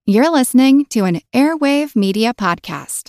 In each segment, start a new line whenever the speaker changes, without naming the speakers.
You're listening to an Airwave Media Podcast.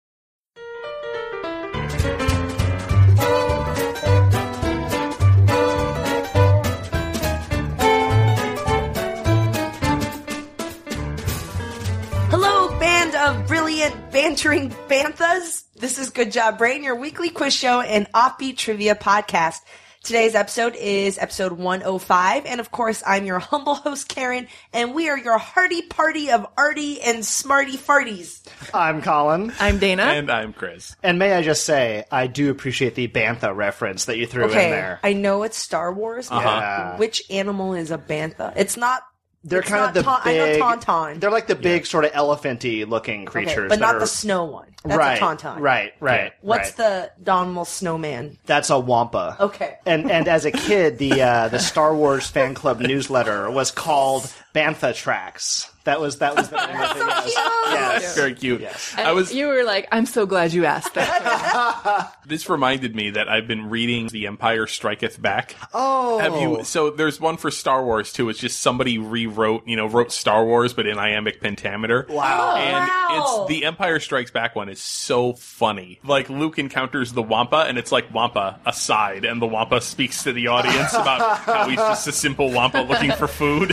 Hello, band of brilliant, bantering banthas. This is Good Job Brain, your weekly quiz show and offbeat trivia podcast. Today's episode is episode 105, and of course, I'm your humble host, Karen, and we are your hearty party of arty and smarty farties.
I'm Colin.
I'm Dana.
And I'm Chris.
And may I just say, I do appreciate the Bantha reference that you threw in there.
I know it's Star Wars, but
Yeah.
which animal is a bantha? It's not...
They're
it's
kind
not
of the big...
I know Tauntaun.
They're like the big sort of elephant-y looking creatures.
Okay, but
that
not
are,
the snow one. That's
right,
a Tauntaun.
Right.
What's the Donald Snowman?
That's a Wampa.
Okay.
And as a kid, the Star Wars fan club newsletter was called Bantha Tracks. That was the name of it. Yes.
Very cute.
Yes.
You were like, I'm so glad you asked that.
This reminded me that I've been reading The Empire Striketh Back.
Oh.
So there's one for Star Wars too. It's just somebody wrote Star Wars, but in iambic pentameter.
Wow.
And it's The Empire Strikes Back one is so funny. Like Luke encounters the Wampa, and it's like Wampa aside, and the Wampa speaks to the audience about how he's just a simple Wampa looking for food.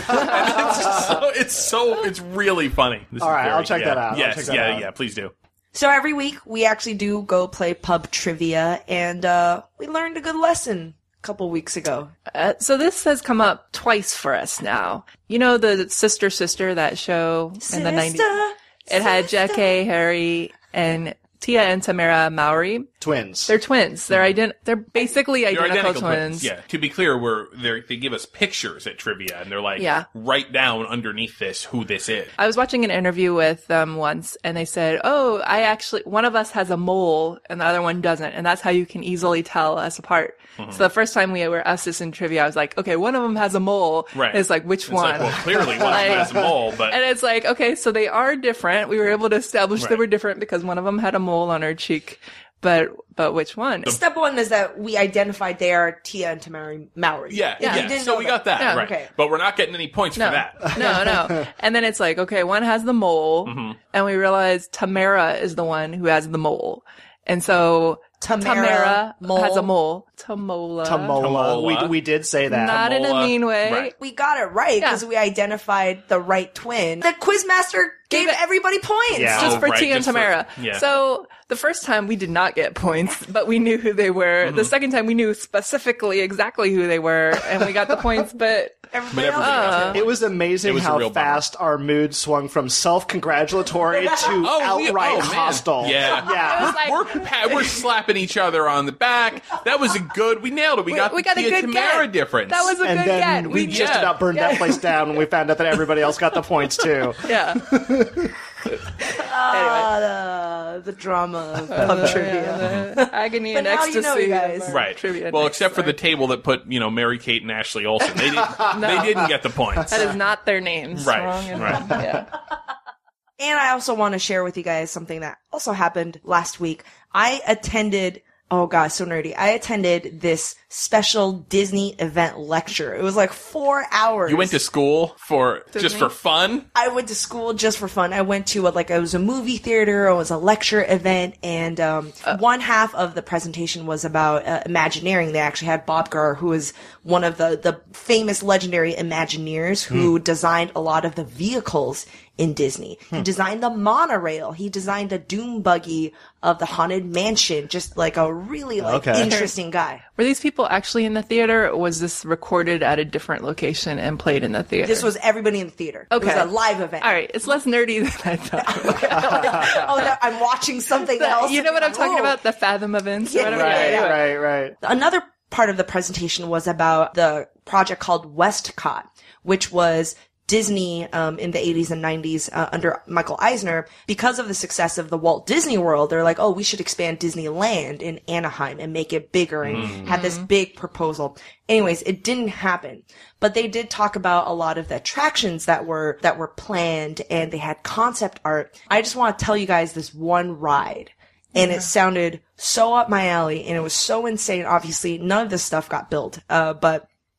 And it's really funny. This
All
is
right,
very-
I'll check that out. I'll
Yes,
check that out.
yeah, please do.
So every week, we actually do go play pub trivia, and we learned a good lesson a couple weeks ago.
So this has come up twice for us now. You know the Sister, that show in the 90s? It had J.K., Harry, and Tia and Tamara Mowry.
Twins.
They're twins. They're basically
They're
identical twins.
Yeah. To be clear, they give us pictures at trivia, and they're like, write down underneath this who this is.
I was watching an interview with them once, and they said, one of us has a mole, and the other one doesn't, and that's how you can easily tell us apart. Mm-hmm. So the first time we were asked this in trivia, I was like, okay, one of them has a mole.
Right.
And it's like, which one?
Like, well, clearly one of them has a mole, but...
And it's like, okay, so they are different. We were able to establish they were different because one of them had a mole on her cheek. But which one?
Step one is that we identified they are Tia and Tamara Mowry.
Yeah. So we got that,
Yeah.
right.
Okay.
But we're not getting any points for that.
No. And then it's like, okay, one has the mole, and we realize Tamara is the one who has the mole. And so Tamara has a mole.
Tamola. We did say that.
Not in a mean way.
Right.
We got it right because we identified the right twin. The Quizmaster gave everybody points.
Yeah.
Just for
right,
Tia and
just for-
Tamara.
yeah.
So the first time we did not get points, but we knew who they were. The second time we knew specifically exactly who they were, and we got the points, but
Everybody else.
else.
It was amazing
It was a
how
real bummer.
fast our mood swung from self-congratulatory to outright
man.
hostile.
Yeah. We're slapping each other on the back. That was we nailed it. We got
a
the
good
Tamara
get.
difference.
That was a
And
good
then
get.
we just about burned that place down when we found out that everybody else got the points too.
Yeah.
The drama of pub trivia.
The agony
But
and
now
ecstasy.
you know, you guys.
of our
Right.
Trivia
Well,
next
except for the
time.
table that put, Mary Kate and Ashley Olsen. They didn't get the points.
That is not their names.
Right,
Wrong and
right.
wrong. Yeah.
And I also want to share with you guys something that also happened last week. I attended, oh god, so nerdy. I attended this special Disney event lecture. It was like 4 hours.
You went to school for fun?
I went to school just for fun. I went to it was a movie theater, it was a lecture event, and one half of the presentation was about Imagineering. They actually had Bob Gurr, who is one of the famous legendary Imagineers who designed a lot of the vehicles in Disney. He designed the monorail. He designed the Doom buggy of the Haunted Mansion. Just like a really interesting guy.
Were these people actually in the theater, or was this recorded at a different location and played in the theater?
This was everybody in the theater.
Okay.
It was a live event.
All right, it's less nerdy than I thought.
No, I'm watching something else.
You know what I'm talking
Whoa.
about? The Fathom events or
Yeah,
whatever?
Right.
Another part of the presentation was about the project called Westcott, which was Disney in the 80s and 90s under Michael Eisner. Because of the success of the Walt Disney World, they're like, oh, we should expand Disneyland in Anaheim and make it bigger and have this big proposal. Anyways, it didn't happen. But they did talk about a lot of the attractions that were planned, and they had concept art. I just want to tell you guys this one ride. And it sounded so up my alley, and it was so insane. Obviously, none of this stuff got built. But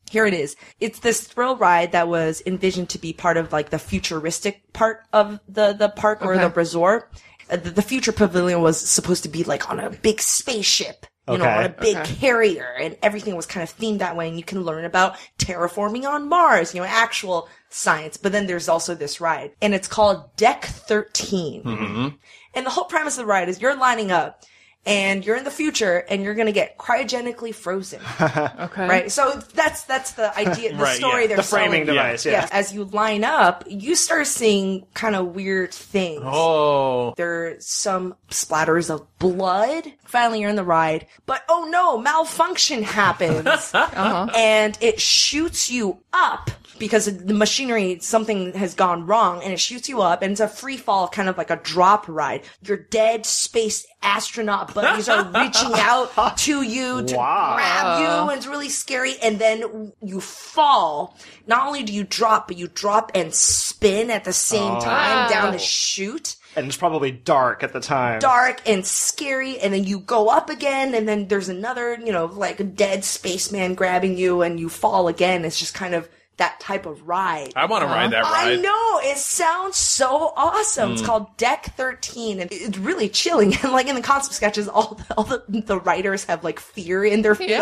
Here it is. It's this thrill ride that was envisioned to be part of like the futuristic part of the park or the resort. The future pavilion was supposed to be like on a big spaceship, on a big carrier, and everything was kind of themed that way. And you can learn about terraforming on Mars, actual science. But then there's also this ride, and it's called Deck 13. Mm-hmm. And the whole premise of the ride is you're lining up, and you're in the future, and you're going to get cryogenically frozen.
Okay.
Right? So that's the idea, the story they're
the framing
selling.
device,
Yeah. As you line up, you start seeing kind of weird things.
Oh.
There's some splatters of blood. Finally, you're in the ride. But, oh no, malfunction happens. And it shoots you up. Because the machinery, something has gone wrong, and it shoots you up, and it's a free fall, kind of like a drop ride. Your dead space astronaut buddies are reaching out to you to grab you, and it's really scary. And then you fall. Not only do you drop, but you drop and spin at the same time down the chute.
And it's probably dark at the time.
Dark and scary, and then you go up again, and then there's another, like a dead spaceman grabbing you, and you fall again. It's just kind of that type of ride.
I want to ride that ride.
I know. It sounds so awesome. It's called Deck 13, and it's really chilling. And like in the concept sketches, all the writers have like fear in their faces,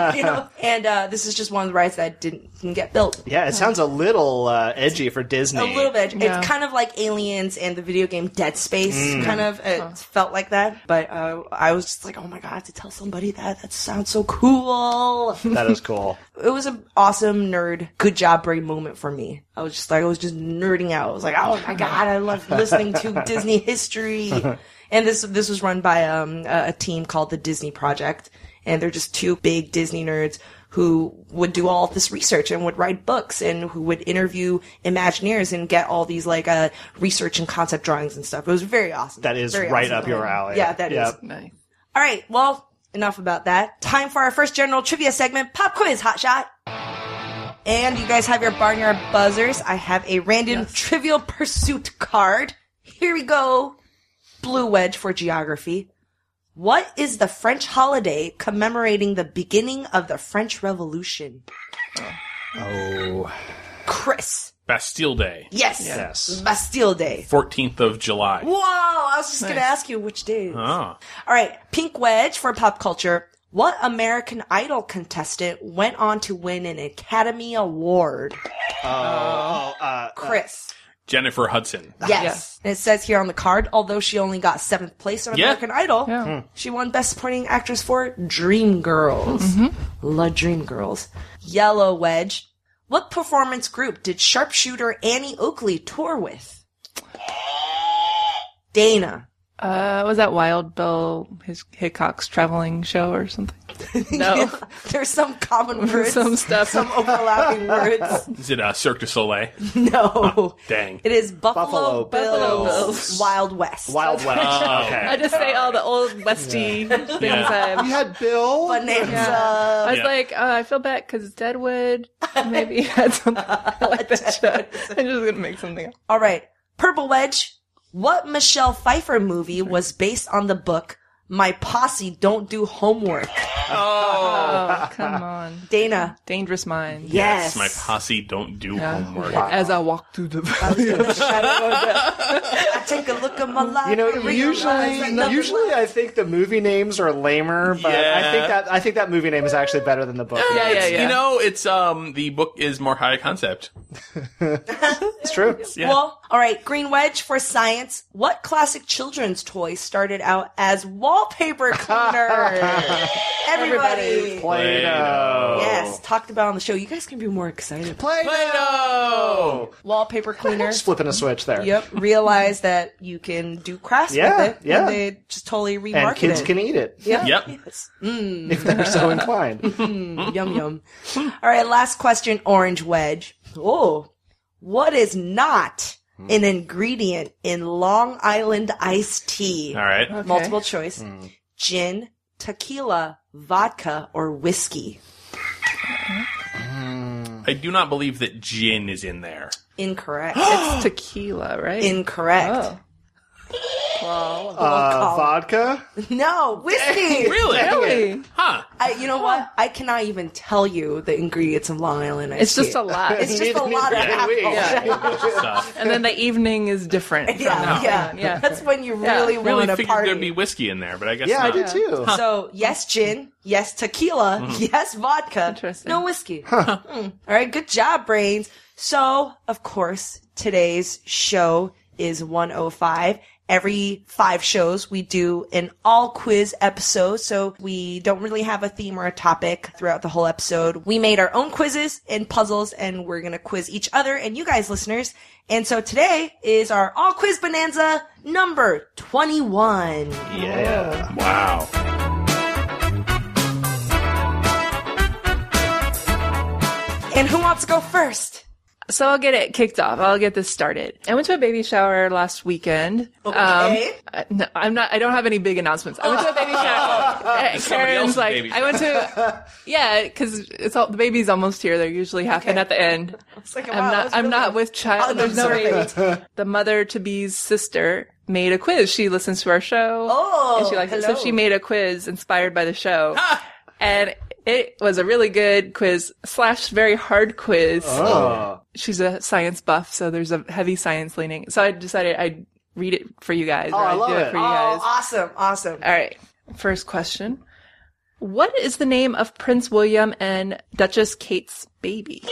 And this is just one of the rides that didn't get built.
Yeah, it sounds a little edgy for Disney.
A little bit.
Yeah.
It's kind of like Aliens and the video game Dead Space. Kind of. It felt like that. But I was just like, oh my god, to tell somebody that sounds so cool.
That is cool.
It was an awesome nerd, good job, Bray moment for me. I was just nerding out. I was like, oh my god, I love listening to Disney history. And this was run by a team called the Disney Project, and they're just two big Disney nerds who would do all of this research and would write books and who would interview Imagineers and get all these research and concept drawings and stuff. It was very awesome.
That is
very
right
awesome.
up your alley.
Yeah, that is.
Nice.
All right, well, enough about that. Time for our first general trivia segment, Pop Quiz Hotshot. And you guys have your Barnyard buzzers. I have a random Trivial Pursuit card. Here we go. Blue wedge for geography. What is the French holiday commemorating the beginning of the French Revolution?
Oh.
Chris.
Bastille Day.
Yes.
Yes.
Bastille Day.
14th of July.
Whoa! I was just going to ask you which days.
Oh.
All right. Pink wedge for pop culture. What American Idol contestant went on to win an Academy Award? Chris.
Jennifer Hudson.
Yes. And it says here on the card, although she only got 7th place on American Idol, she won Best Supporting Actress for Dreamgirls. La Dreamgirls. Yellow wedge. What performance group did sharpshooter Annie Oakley tour with? Dana.
Was that Wild Bill Hickok's traveling show or something? No.
There's some common words.
Some stuff.
Some overlapping words.
Is it Cirque du Soleil?
No.
Oh, dang.
It is Buffalo
Buffalo
Bills. Wild West.
Wild West. Okay.
I just say all the old Westy things.
Yeah.
We had Bill.
Bonanza.
I was
Yeah.
like, I feel bad because Deadwood maybe had something like that show. I'm just going to make something up.
All right. Purple wedge. What Michelle Pfeiffer movie was based on the book My Posse Don't Do Homework?
Oh, come on.
Dana.
Dangerous Minds.
Yes.
My posse don't do homework.
As I walk through the valley.
I take a look at my life. and realize that nothing-
Usually I think the movie names are lamer, but
Yeah.
I think that movie name is actually better than the book.
Yeah.
You know, it's the book is more high concept.
It's true.
Yeah.
Well, all right. Green wedge for science. What classic children's toy started out as wallpaper cleaner? Everybody.
Play-Doh.
Yes, talked about on the show. You guys can be more excited.
Play-Doh.
Wallpaper cleaner.
Just flipping a switch there.
Yep. Realize that you can do crafts
Yeah,
with it.
yeah.
And they just totally remarket
And kids
it.
can eat it
Yep.
Yep.
Yes.
if they're so inclined.
Yum yum. All right, last question, orange wedge. Oh, what is not an ingredient in Long Island iced tea?
All right.
Multiple choice. Gin, tequila, vodka, or whiskey?
I do not believe that gin is in there.
Incorrect.
It's tequila, right?
Incorrect.
Oh.
Vodka?
No, whiskey.
Really?
Huh.
You know what? I cannot even tell you the ingredients of Long Island iced
It's just
tea.
a lot.
It's just a lot of alcohol.
Stuff.
And then the evening is different. from now
Yeah.
on. Yeah.
That's when you really
Really
want to
figured
party.
there'd be whiskey in there, but I guess
Yeah,
not.
I did too.
So, yes, gin. Yes, tequila. Yes, vodka.
Interesting.
No whiskey. All right, good job, brains. So, of course, today's show is 105. Every 5 shows, we do an all quiz episode. So we don't really have a theme or a topic throughout the whole episode. We made our own quizzes and puzzles, and we're going to quiz each other and you guys listeners. And so today is our all quiz bonanza number 21.
Yeah.
Wow.
And who wants to go first?
So I'll get it kicked off. I'll get this started. I went to a baby shower last weekend.
Okay.
No, I don't have any big announcements. I went to a baby shower.
Somebody
Karen's
else's
like,
baby
I went to, yeah, because the baby's almost here. They usually happen at the end.
It's like,
I'm not with child. There's no baby. The mother to be's sister made a quiz. She listens to our show.
Oh,
and she likes it. So
hello.
she made a quiz inspired by the show. And it was a really good quiz / very hard quiz.
Oh.
She's a science buff, so there's a heavy science leaning. So I decided I'd read it for you guys.
Oh,
or
I
I'd
love
do it
it.
for you guys.
Awesome.
All right. First question. What is the name of Prince William and Duchess Kate's baby?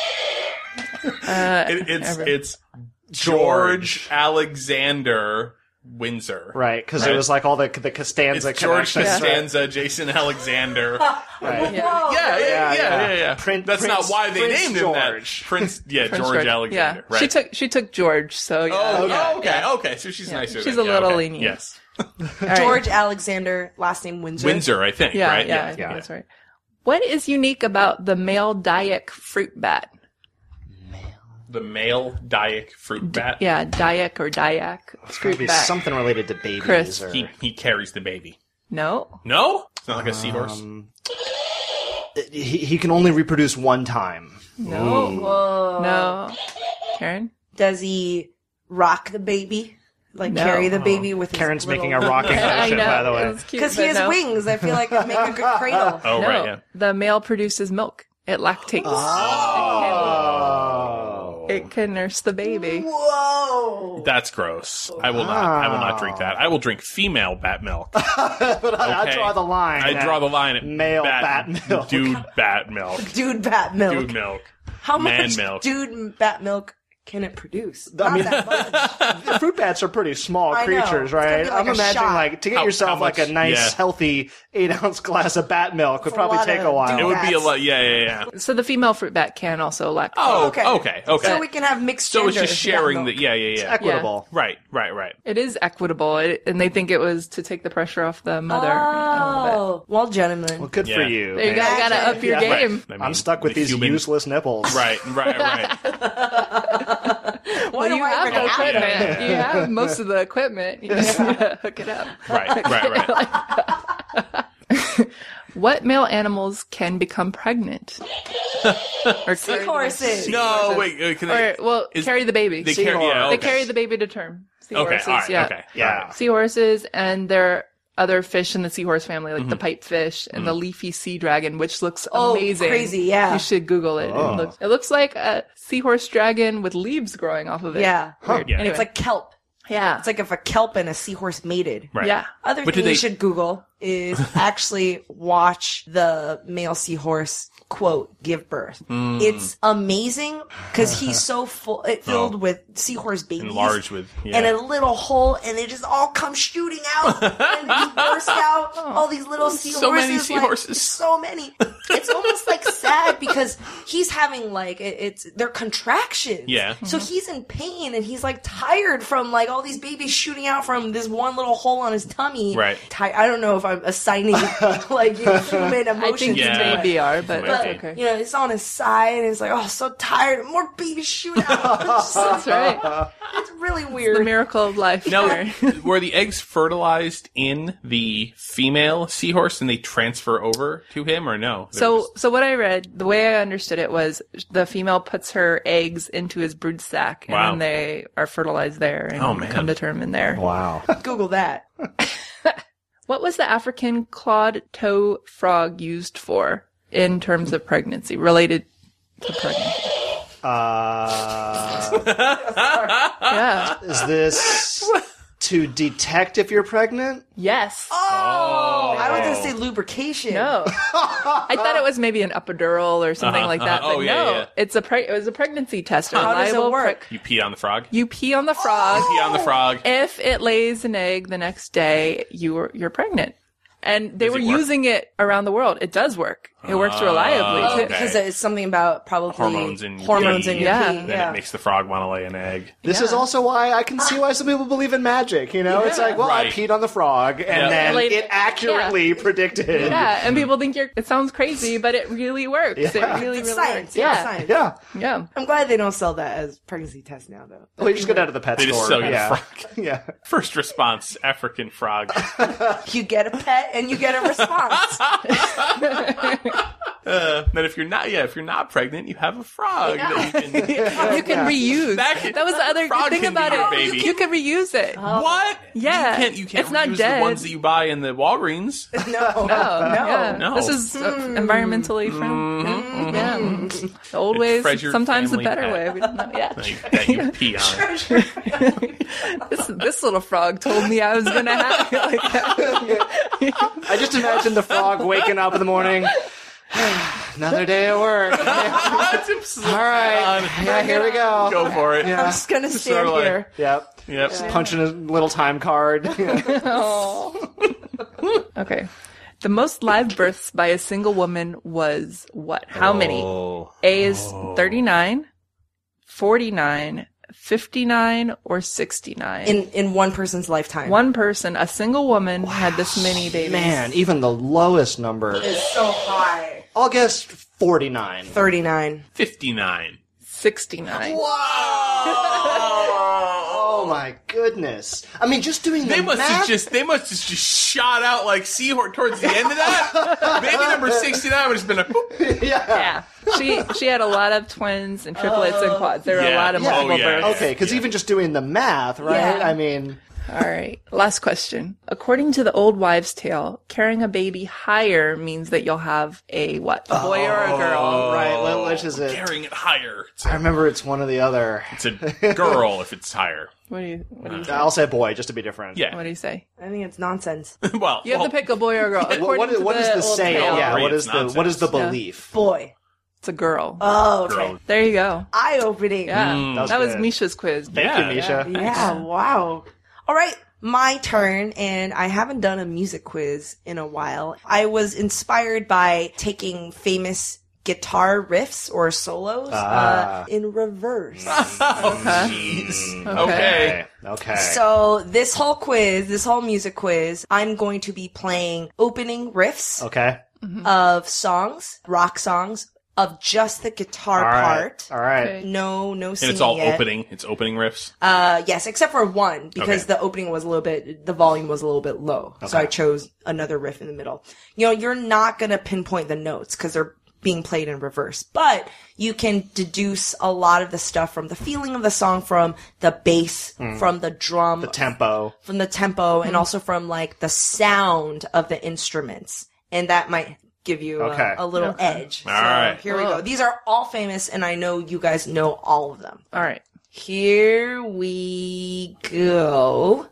It's George Alexander Windsor.
Right, because it was like all the Costanza
It's George
connections.
Costanza, Jason Alexander.
Right.
Yeah. That's not why they
Prince
named him that.
George.
George
George.
Alexander.
Yeah.
Right.
She took George, so yeah.
Okay. So she's nicer.
She's
then.
a little
okay.
lenient.
Yes.
All right.
George Alexander, last name Windsor.
Windsor, I think.
Yeah,
right?
yeah, I think that's right. What is unique about the male Dayak fruit bat?
The male Dayak fruit bat.
Yeah, Dayak or Dayak
Gotta
fruit
be
bat.
something related to babies.
Chris.
Or,
He carries the baby.
No.
No? It's not like a seahorse.
he can only reproduce one time.
No. No. Karen?
Does he rock the baby? Like
No.
carry the baby with his
Karen's
little...
making a rocking motion, by the way.
It's cute,
Because he
but
has
no.
wings. I feel like it'd make a good cradle.
Oh,
No.
right, yeah.
The male produces milk. It lactates.
Oh.
It can nurse the baby.
Whoa!
That's gross. I will not drink that. I will drink female bat milk.
I draw the line.
I draw the line at
male bat milk.
Dude bat milk.
Dude bat milk.
Dude milk.
How
man
much
milk.
dude bat milk can it produce?
I
Not
mean-
that much.
Fruit bats are pretty small
I know.
creatures,
It's gonna
right?
be like
I'm
a
imagining
shot.
like to get
How
yourself like a
much?
nice,
Yeah.
healthy 8-ounce glass of bat milk would
a
probably
lot
take
of
a while.
It would be a
Bats.
lot. Yeah.
So the female fruit bat can also lactate.
Oh,
Okay.
okay.
So we can have mixed
So it's
gender
just sharing
bat
the.
milk.
Yeah.
Equitable.
Right.
It is equitable, and they think it was to take the pressure off the mother. a little bit.
Oh, well, gentlemen.
Well, good for
Yeah.
you.
There you go. You gotta up your
Yeah.
game.
I mean,
I'm stuck with
the
these
human-
useless nipples.
Right.
Why do
You
I
have
even
the
have
equipment.
it?
You have most of the equipment. You just need to hook it up.
Right.
What male animals can become pregnant? Or
Seahorses.
No, wait. Can
Or,
they?
well, carry the baby.
They carry. Yeah.
They
Okay.
carry the baby to term.
Okay.
Seahorses,
All right.
yeah.
Okay.
Yeah.
Seahorses, and there are other fish in the seahorse family, like the pipefish and the leafy sea dragon, which looks
Oh,
amazing.
crazy, yeah.
You should Google it.
Oh.
It looks like a seahorse dragon with leaves growing off of it.
Yeah.
Weird.
Yeah.
Anyway.
It's like kelp.
yeah.
It's like if a kelp and a seahorse mated.
Right.
Yeah.
Other
But
thing
do
you
they-
should Google is actually watch the male seahorse quote give birth. It's amazing because he's so filled with seahorse babies.
Enlarged with. Yeah.
And a little hole, and they just all come shooting out, and he bursts out all these little seahorses.
So many
like,
seahorses.
so many. It's almost like sad because he's having like they're contractions.
Yeah.
So he's in pain, and he's like tired from like all these babies shooting out from this one little hole on his tummy.
Right.
I don't know if I'm assigning like human emotions.
I think you
to
Yeah.
it.
maybe are, but
But,
that's okay.
You know, it's on his side, and it's like, oh, so tired. More babies shoot out. It's just
That's right.
it's really really
The
weird.
miracle of life.
Now,
here.
were the eggs fertilized in the female seahorse and they transfer over to him, or no? They're
So
just-
what I read, the way I understood it was the female puts her eggs into his brood sac, and
Wow.
then they are fertilized there and
Oh, man.
come to term in there.
Wow.
Google that.
What was the African clawed toe frog used for in terms of pregnancy, related to pregnancy? Yeah.
Is this to detect if you're pregnant?
Yes.
Oh, I was going to say lubrication.
No. I thought it was maybe an epidural or something like that, but
Oh, yeah,
no.
yeah.
It was a pregnancy test.
How does it work?
you pee on the frog?
You pee on the frog.
Pee on the frog.
If it lays an egg the next day, you're pregnant. And they
Does
were
it work?
using it around the world. It does work. It works reliably.
Oh,
too.
because it's something about probably
Hormones in your
hormones
pee.
in your
Yeah.
pee.
Then
Yeah.
it makes the frog want to lay an egg.
This is
Yeah.
also why I can see why some people believe in magic. You know, it's like, well, I
Right.
peed on the frog, and
Yeah.
then
Later-
it accurately predicted.
Yeah, and people think it sounds crazy, but it really works.
Yeah.
It really,
It's
really
science.
works.
Yeah,
Yeah.
science.
Yeah.
Yeah.
I'm glad they don't sell that as pregnancy test now, though.
Well, you just go down to the pet
They
store.
just sell you
yeah.
the frog.
Yeah.
First response, African frog.
You get a pet and you get a response.
Then if you're not pregnant, you have a frog that you can.
You can reuse. That was the other
frog
thing
can be
about
your
it.
baby.
You can reuse it.
What?
Yeah.
You can't
It's not
reuse
dead.
the ones that you buy in the Walgreens.
No.
Yeah.
No.
This is environmentally friendly. Yeah. The old way is
Treasured
sometimes the
family
better
pet.
way. We don't know. Yeah.
That you pee on.
This little frog told me I was going to have it like that.
I just imagine the frog waking up in the morning. Another day at work. All right. Yeah, here we go.
Go for it.
I'm just going to stand
Sort of like-
here.
Yep.
Yep.
Punching a little time card.
Okay. The most live births by a single woman was what? How many? A is 39, 49, 59, or 69.
In one person's lifetime.
One person, a single woman, had this many babies.
Man, even the lowest number.
is so high.
I'll guess 49.
39.
59.
69.
Oh my goodness! I mean, just doing the
They must
math.
have just shot out like seahorse towards the end of that. Baby number 69 would have been a whoop.
Yeah. She had a lot of twins and triplets and quads. There were a
Yeah.
lot of
Yeah.
multiple
Oh, yeah.
births.
Okay, because even just doing the math, right?
Yeah.
I mean,
All right. Last question. According to the old wives' tale, carrying a baby higher means that you'll have a what? A boy or a girl?
right? Which is it?
Carrying it higher.
I remember it's one or the other.
It's a girl if it's higher.
What do you say?
I'll say boy, just to be different.
Yeah.
What do you say?
I think it's nonsense.
Well,
You have to pick a boy or a girl. According to
What is the
old
saying?
tale,
Yeah.
Agree,
What
it's
is what is the
nonsense.
belief?
Boy.
It's a girl.
Oh, okay.
girl.
There you go.
Eye-opening.
Yeah.
That was
was
good.
Misha's quiz.
Thank
Yeah.
you, Misha.
Yeah, wow. All right, my turn, and I haven't done a music quiz in a while. I was inspired by taking famous guitar riffs or solos in reverse.
Jeez. Okay.
Okay.
So this whole music quiz, I'm going to be playing opening riffs
Okay.
of songs, rock songs, of just the guitar
All right.
part.
All right.
Okay.
No singing
And it's all
yet.
opening. It's opening riffs.
Yes, except for one, because
Okay.
the opening was the volume was a little bit low. So I chose another riff in the middle. You know, you're not gonna pinpoint the notes because they're being played in reverse, but you can deduce a lot of the stuff from the feeling of the song, from the bass, from the drum,
Tempo.
from the tempo, and also from like the sound of the instruments. And that might give you
Okay.
a little edge.
All
So
right.
here we go. These are all famous, and I know you guys know all of them.
All right.
Here we go.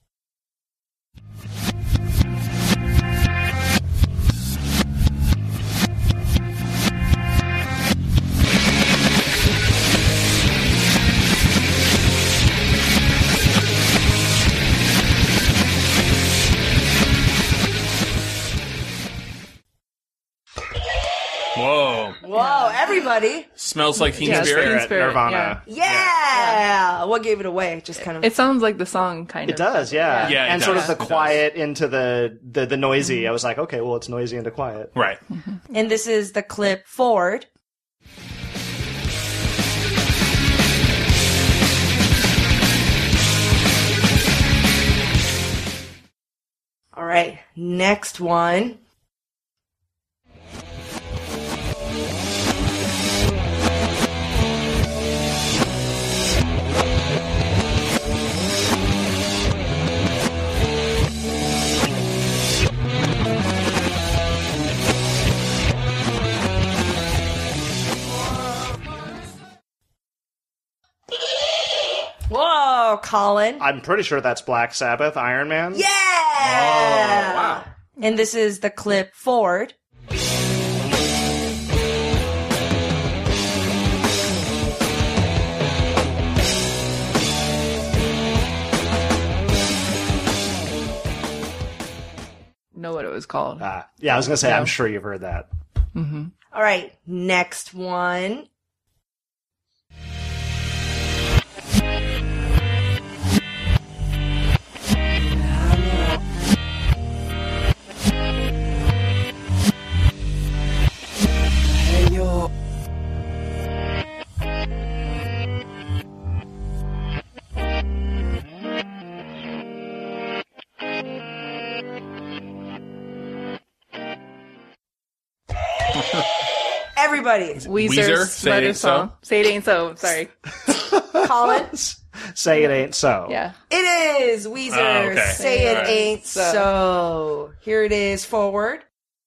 Whoa.
Whoa, everybody.
Smells like Teen
Yeah,
Spirit.
Teen Spirit,
Nirvana.
Yeah. What gave it away? Just kind of.
It sounds like the song, kind
It
of.
does, yeah.
Yeah, it
and sort
does.
of the
It
quiet into the noisy. I was like, okay, well, it's noisy into quiet.
Right.
and this is the clip Ford. next one. Whoa, Colin.
I'm pretty sure that's Black Sabbath, Iron Man.
Yeah!
Oh, wow.
And this is the clip Forward.
Know what it was called.
Yeah, I was going to say, I'm sure you've heard that.
All right, next one. Everybody.
Weezer's
Say It
Letter
Ain't
Song.
So.
Say It Ain't So. Sorry.
Colin.
Say It Ain't So.
Yeah.
It is Weezer.
Oh, okay.
Say It
All right.
Ain't So. Here it is, Forward.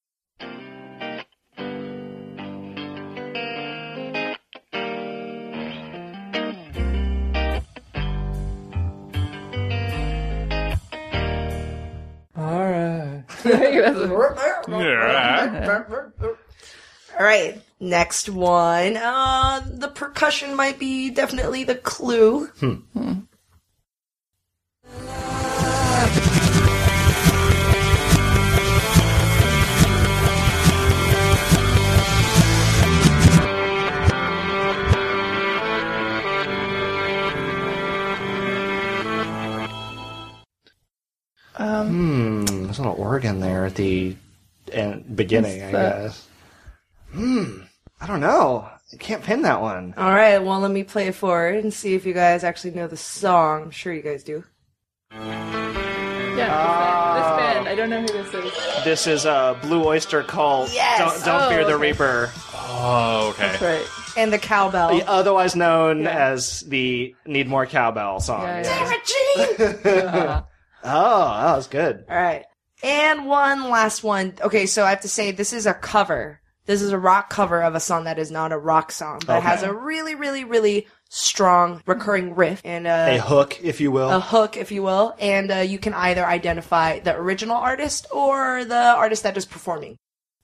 All right, next one. The percussion might be definitely the clue.
There's a little organ there at the beginning, I guess. I don't know. I can't pin that one.
All right, well, let me play it forward and see if you guys actually know the song. I'm sure you guys do.
Yeah, this band. I don't know who this is.
This is Blue Oyster Cult.
Yes!
Don't Fear the
okay.
Reaper.
Oh, okay.
That's right.
And the cowbell.
Otherwise known as the Need More Cowbell song.
Yeah.
Oh, that was good.
All right. And one last one. Okay, so I have to say this is a cover. This is a rock cover of a song that is not a rock song, but it has a really, really, really strong recurring riff and
A hook, if you will.
a hook, if you will. And you can either identify the original artist or the artist that is performing.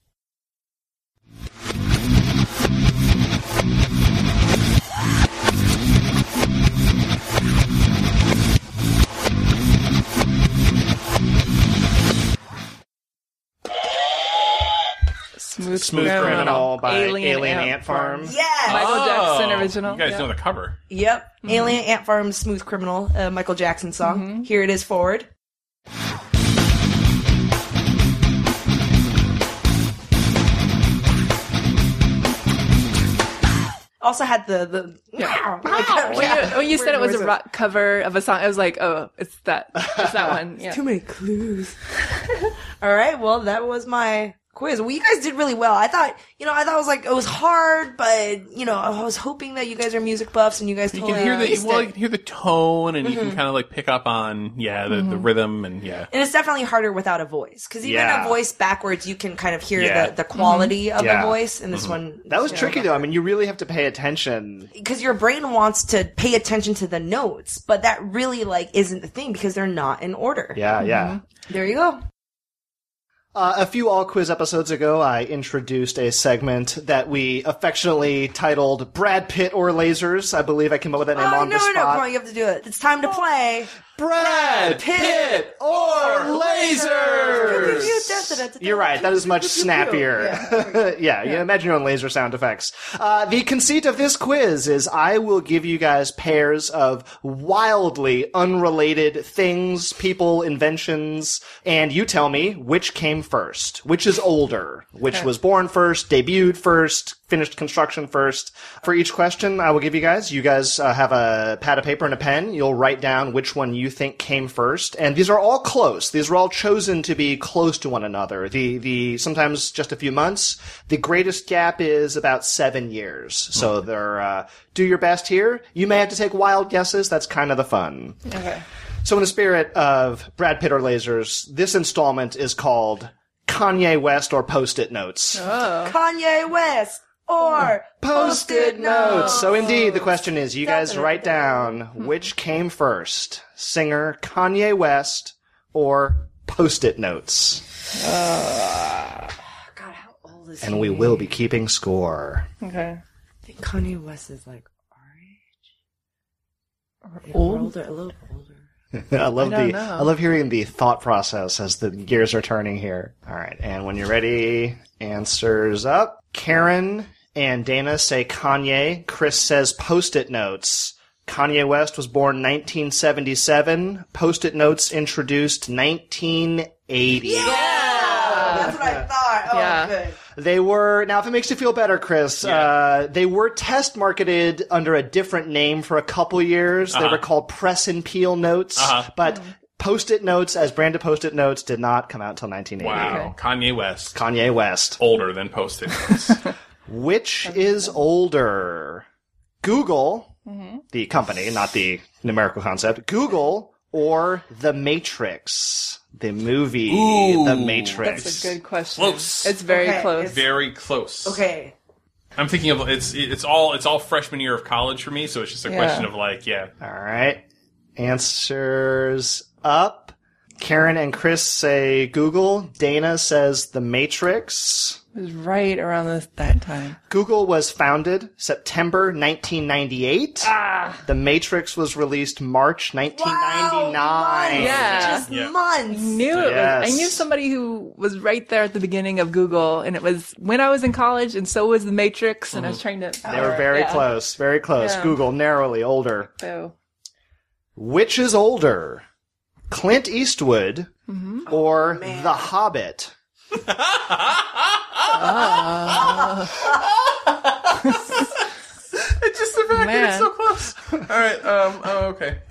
Smooth
Criminal by
Alien
Alien
Ant
Ant Farm.
Yeah!
Michael Jackson original.
You guys
Yeah.
know the cover.
Yep. Alien Ant Farm, Smooth Criminal, Michael Jackson song. Here it is, Forward. Also had the
When you said it was a rock cover of a song, I was like, oh, it's that one. Yeah.
Too many clues. All right, well, that was my quiz. Well, you guys did really well. I thought it was hard, but I was hoping that you guys are music buffs and you guys
You
totally
can hear
aced
you
it.
can hear the tone, and you can kind of like pick up on the rhythm, and
And it's definitely harder without a voice, because even
Yeah.
a voice backwards, you can kind of hear
Yeah.
the quality of
Yeah.
the voice. And this one,
That was tricky, though. I mean, you really have to pay attention.
because your brain wants to pay attention to the notes, but that really isn't the thing because they're not in order.
Yeah, yeah.
There you go.
A few All Quiz episodes ago, I introduced a segment that we affectionately titled Brad Pitt or Lasers. I believe I came up with that name on the
No,
spot.
come on, you have to do it. It's time to play.
Brad
Pitt
or Lasers! You're right, that is much snappier. Yeah, you imagine your own laser sound effects. The conceit of this quiz is I will give you guys pairs of wildly unrelated things, people, inventions, and you tell me which came first, which is older, which was born first, debuted first, finished construction first. For each question I will give you guys have a pad of paper and a pen. You'll write down which one you you think came first. And these are all close. These are all chosen to be close to one another. The sometimes just a few months. The greatest gap is about 7 years. So they're, do your best here. You may have to take wild guesses. That's kind of the fun.
Okay.
So in the spirit of Brad Pitt or lasers, this installment is called Kanye West or Post-it Notes.
Kanye West or
Post-it notes. So indeed, the question is, you guys write down which came first, singer Kanye West or Post-it notes.
God, how old is he?
And we will be keeping score.
Okay.
I think Kanye West is like our age.
Old?
Older, a little older.
I love
don't know.
I love hearing the thought process as the gears are turning here. All right, and when you're ready, answers up. Karen and Dana say Kanye. Chris says Post-it notes. Kanye West was born 1977. Post-it notes introduced 1980.
That's what I thought. Oh,
Yeah.
good.
They were, now if it makes you feel better, Chris, they were test marketed under a different name for a couple years. They were called Press and Peel notes, but Post-it notes, as branded Post-it notes, did not come out until 1980.
Wow. Kanye West.
Kanye West.
Older than Post-it notes.
Which is older? Google, the company, not the numerical concept, Google or The Matrix? The movie,
Ooh.
The Matrix.
That's a good question.
Close.
It's very
Okay,
close.
it's-
Very close.
Okay.
I'm thinking of it's all freshman year of college for me, so it's just a question of like,
All right. Answers up. Karen and Chris say Google. Dana says The Matrix.
It was right around that time.
Google was founded September 1998. The Matrix was released March 1999.
Wow,
Yeah.
Just
Yeah.
months.
I knew it
Yes.
was. I knew somebody who was right there at the beginning of Google, and it was when I was in college, and so was The Matrix, and I was trying to.
They were very close. Very close.
Yeah.
Google, narrowly older.
So,
Which is older? Clint Eastwood or The Hobbit?
it's just the fact that it's so close. All right. Okay.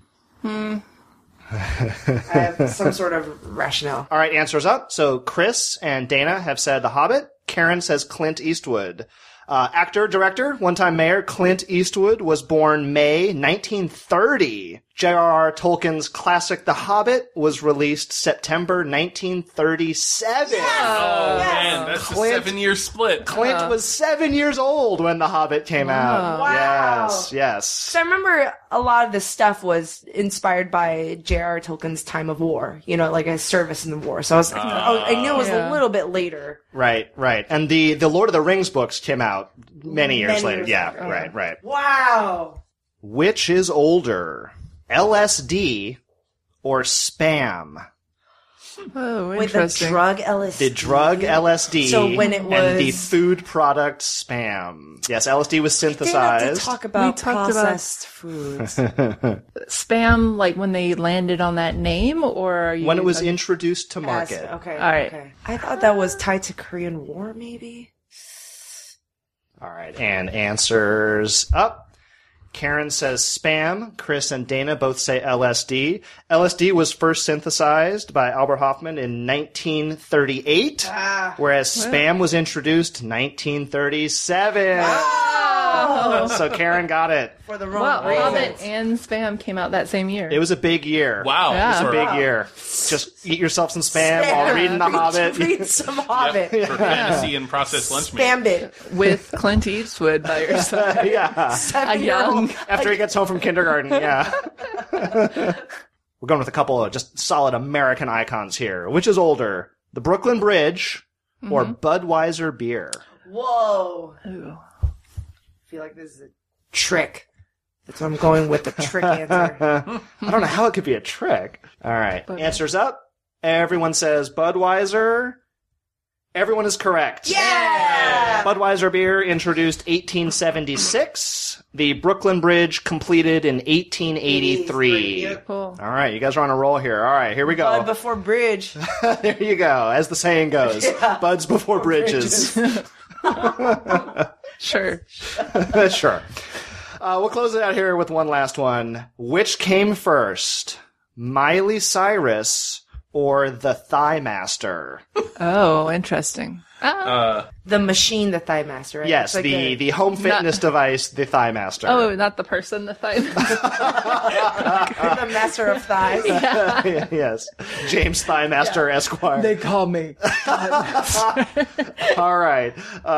I have some sort of rationale.
All right, answers up. So Chris and Dana have said The Hobbit. Karen says Clint Eastwood. Actor, director, one-time mayor Clint Eastwood was born May 1930. J.R.R. Tolkien's classic The Hobbit was released September 1937.
Oh man, that's
Clint-
a 7-year split.
Clint was 7 years old when The Hobbit came out.
Wow.
Yes.
So I remember a lot of this stuff was inspired by J.R.R. Tolkien's time of war, you know, like his service in the war. So I was like, I knew it was a little bit later.
Right. And the Lord of the Rings books came out many years
Many
later.
years
Yeah,
later.
right.
Wow.
Which is older, LSD or Spam?
oh,
With the
interesting.
drug LSD.
The drug LSD
So when it
and the
was-
food product Spam. Yes, LSD was
Dana to
synthesized.
talk about
We talked about-
processed foods.
Spam, like when they landed on that name, or are you
when it was
talking-
introduced to market.
Okay.
All right.
Okay. I thought that was tied to Korean War, maybe.
All right, and answers up. Karen says Spam. Chris and Dana both say LSD. LSD was first synthesized by Albert Hoffman in 1938, whereas Spam was introduced 1937. So Karen got it.
For the wrong
Well, Hobbit
reasons.
and Spam came out that same year.
It was a big year.
Wow.
Yeah.
It was a
For-
big year. Just eat yourself some Spam while reading The Hobbit.
Read some Hobbit.
for fantasy and processed lunch meat.
Spam it.
with Clint Eastwood by your side.
Yeah.
A young.
After he gets home from kindergarten, yeah. We're going with a couple of just solid American icons here. Which is older, the Brooklyn Bridge or Budweiser beer?
Whoa.
Ooh.
I feel like this is a trick. That's what I'm going with, the trick answer.
I don't know how it could be a trick. All right. Answers up. Everyone says Budweiser. Everyone is correct.
Yeah!
Budweiser beer introduced 1876. The Brooklyn Bridge completed in 1883.
Cool.
All right, you guys are on a roll here. All right, here we go.
Bud before bridge.
There you go. As the saying goes, buds before bridges.
Sure.
Sure. We'll close it out here with one last one. Which came first? Miley Cyrus or the Thigh Master?
Oh, interesting.
The machine, the Thigh Master, right?
Yes,
It's like
the home fitness device, the Thigh Master.
Oh, not the person, the thigh.
the master of thighs.
Yes. James Thigh Master Esquire.
call me.
All right.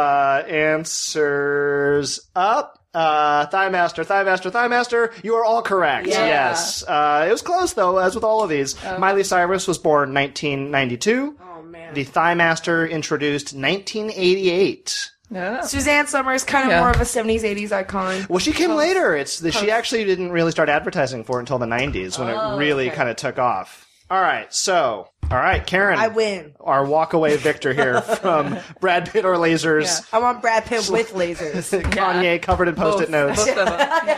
Answers up. Thigh Master. You are all correct.
Yeah.
Yes. It was close, though, as with all of these. Miley Cyrus was born 1992.
Oh, man.
The Thigh Master introduced 1988.
Yeah.
Suzanne Summers, kind of more of a 70s, 80s icon.
Well, she came later. She actually didn't really start advertising for it until the 90s when it really kind of took off. All right, Karen.
I win.
Our walkaway victor here from Brad Pitt or lasers.
I want Brad Pitt with lasers.
Kanye covered in Post-it notes.
Both of them.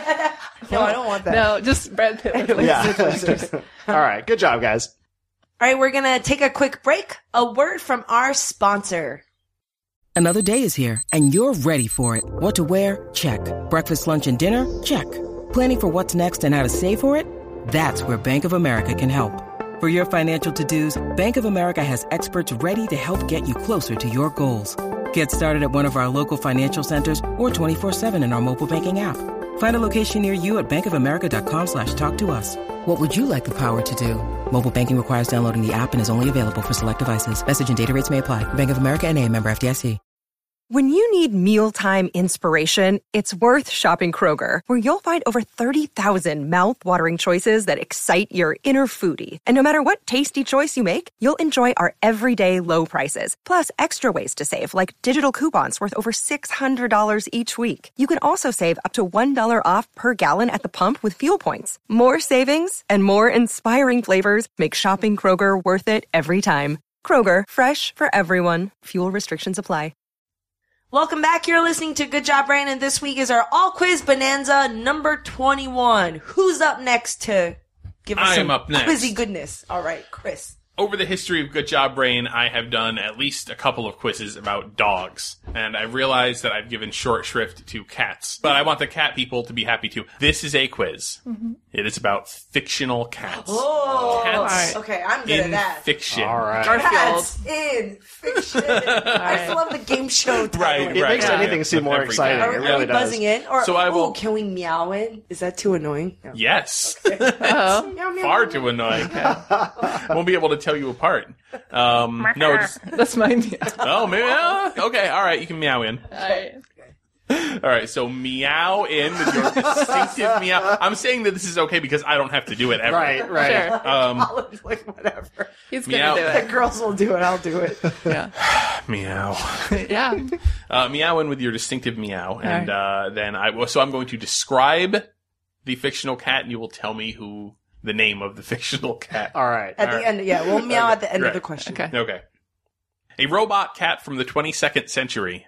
No, I don't want that.
No, just Brad Pitt with lasers.
Yeah. All right, good job, guys.
All right, we're going to take a quick break. A word from our sponsor.
Another day is here, and you're ready for it. What to wear? Check. Breakfast, lunch, and dinner? Check. Planning for what's next and how to save for it? That's where Bank of America can help. For your financial to-dos, Bank of America has experts ready to help get you closer to your goals. Get started at one of our local financial centers or 24/7 in our mobile banking app. Find a location near you at bankofamerica.com/talktous. What would you like the power to do? Mobile banking requires downloading the app and is only available for select devices. Message and data rates may apply. Bank of America N.A., member FDIC.
When you need mealtime inspiration, it's worth shopping Kroger, where you'll find over 30,000 mouth-watering choices that excite your inner foodie. And no matter what tasty choice you make, you'll enjoy our everyday low prices, plus extra ways to save, like digital coupons worth over $600 each week. You can also save up to $1 off per gallon at the pump with fuel points. More savings and more inspiring flavors make shopping Kroger worth it every time. Kroger, fresh for everyone. Fuel restrictions apply.
Welcome back. You're listening to Good Job Brain, and this week is our All Quiz Bonanza number 21. Who's up next to give us some quizzy goodness? All right, Chris.
Over the history of Good Job Brain, I have done at least a couple of quizzes about dogs, and I realized that I've given short shrift to cats, but I want the cat people to be happy too. This is a quiz. Mm-hmm. It is about fictional cats.
Oh,
cats
okay, I'm good at that.
Fiction.
All right.
Cats in fiction. I just love the game show title.
Right,
It makes anything seem more
Every
exciting.
cat.
It
Are
really
we
does.
buzzing in? Or,
So I will-
can we meow in? Is that too annoying? No.
Yes.
Oh,
Meow, meow,
Far
meow.
too annoying. I won't be able to tell you apart. No, just,
that's my meow.
oh, meow. Okay, all right, you can meow in.
All right.
All right, so meow in with your distinctive meow. I'm saying that this is okay because I don't have to do it ever.
Right.
Sure.
Colin's like, whatever.
He's
Meow.
going to
The
do
girls will do it. I'll do it.
it. Yeah.
Meow.
Yeah.
Meow in with your distinctive meow, and then I'm going to describe the fictional cat, and you will tell me who the name of the fictional cat.
All right.
At the end, yeah, we'll meow at the end
Right.
of the question.
Okay.
Okay. A robot cat from the 22nd century.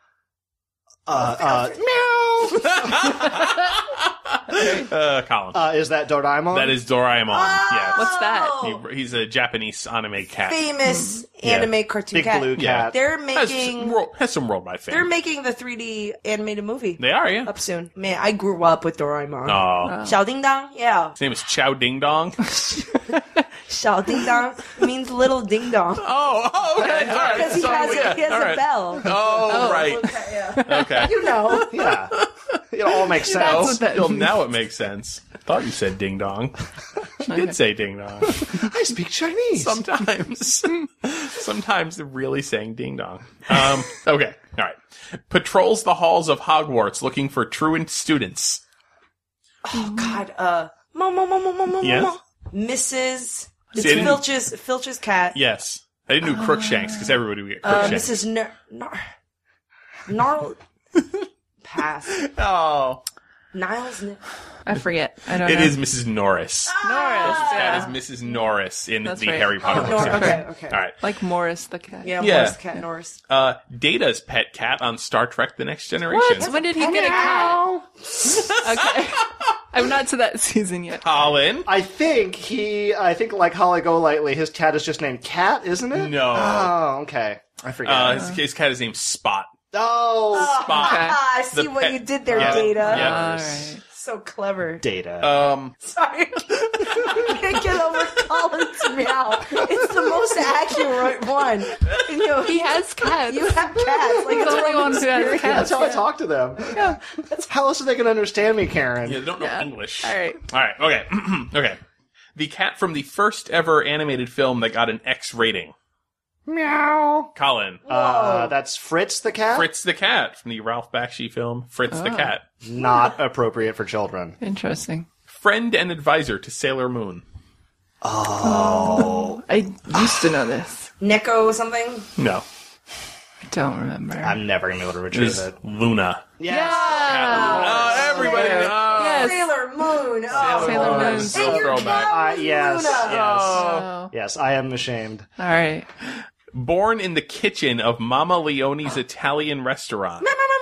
Colin.
Is that Doraemon?
That is Doraemon. Yes.
What's that?
He's a Japanese anime cat.
Famous anime cartoon
Big
cat.
blue cat.
They're
Has some worldwide fame.
they're making the 3D animated movie
They are, yeah.
up soon. Man, I grew up with Doraemon.
Oh.
Xiao Ding Dong, yeah.
His name is Chow Ding Dong.
Xiao Ding Dong means little ding dong.
Oh, okay. All right.
Because he has, he has
All
a
right.
bell.
Oh, right.
Yeah.
Okay.
You know.
Yeah. It all makes sense.
Well, now it makes sense. I thought you said ding dong. You did say ding dong.
I speak Chinese.
Sometimes. Sometimes they're really saying ding dong. Okay. All right. Patrols the halls of Hogwarts looking for truant students.
Oh, God. Mom.
Yes?
Mrs. It's
See, I didn't-
Filch's cat.
Yes. I didn't do Crookshanks because everybody would get Crookshanks.
Mrs. Gnarl. Pass.
Oh.
Niles.
I forget. I don't
It
know.
is Mrs. Norris.
Norris.
That
Yeah.
is Mrs. Norris in
That's
the
right.
Harry Potter
Nor-
books.
okay.
All right.
Like Morris the cat.
Yeah,
Yeah.
Morris cat Norris.
Data's pet cat on Star Trek The Next Generation.
When did he get a cat? Okay. I'm not to that season yet.
Colin?
I think like Holly Golightly, his cat is just named Cat, isn't it?
No.
Oh, okay. I forget.
His cat is named Spot.
Oh,
Spot.
Okay.
I see
The
what
pet-
you did there,
Yeah.
Data.
Yeah.
All right.
So clever.
Data.
Sorry. Can't get you right one. You know,
He has cats.
you have cats. Like,
He's
it's
the only one who has
That's
cats.
how I talk to them. How else are they going to understand me, Karen?
Yeah, they don't know English.
All right.
All right. Okay. Okay. The cat from the first ever animated film that got an X rating.
Meow.
Colin.
That's Fritz the cat?
Fritz the cat from the Ralph Bakshi film Fritz the cat.
Not appropriate for children.
Interesting.
Friend and advisor to Sailor Moon.
I used to know this.
Neko something.
No.
I don't remember.
I'm never going to be able to
It
retrieve
is
it.
Luna.
Yes.
Oh, everybody. Oh.
Yes.
Sailor Moon. Oh,
Sailor Moon.
So
And your
throwback.
cat was
Yes,
Luna.
yes.
Oh.
Yes, I am ashamed.
All right.
Born in the kitchen of Mama Leone's Italian restaurant.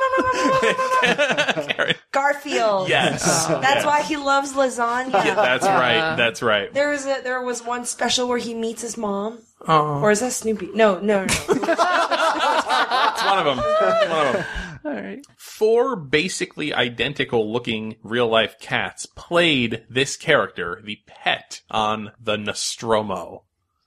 Karen.
Garfield.
Yes.
That's why he loves lasagna.
Yeah, that's right. That's right.
There was one special where he meets his mom.
Oh.
Or is that Snoopy? No.
It's one of them. One of them.
All right.
4 basically identical looking real life cats played this character, the pet, on the Nostromo.